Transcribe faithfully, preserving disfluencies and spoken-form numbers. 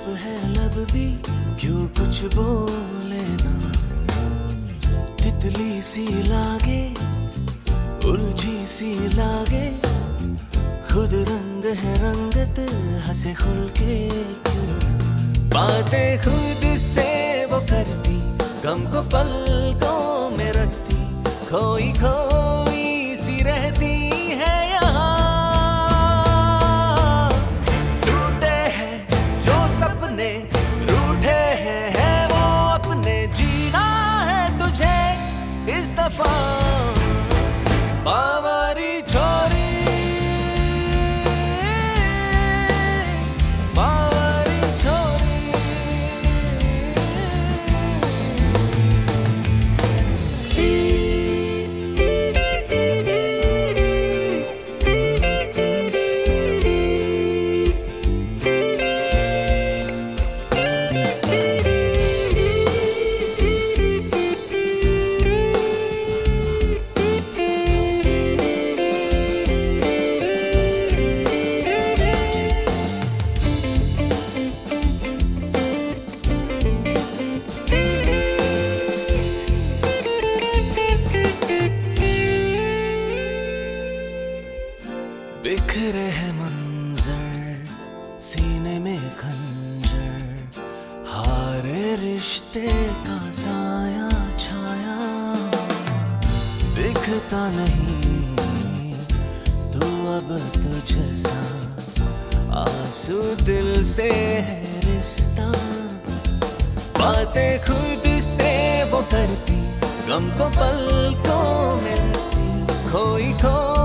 है लब भी क्यों कुछ बोले ना, तितली सी लागे उलझी सी लागे, खुद रंग है रंगत हंसे खुल के क्यों, बातें खुद से वो करती गम को पलकों में रखती, खोई खोई सी रहती है यहाँ। टूटे हैं जो सपने रूठे हैं है वो अपने, जीना है तुझे इस दफा बावरी छोरी बावरी छोरी। बिखरे है मंजर सीने में खंजर, हारे रिश्ते का साया छाया, दिखता नहीं तू अब तुझसा, आंसू दिल से है रिश्ता, बातें खुद से वो करती गम को पलकों में रखती, खोई खोई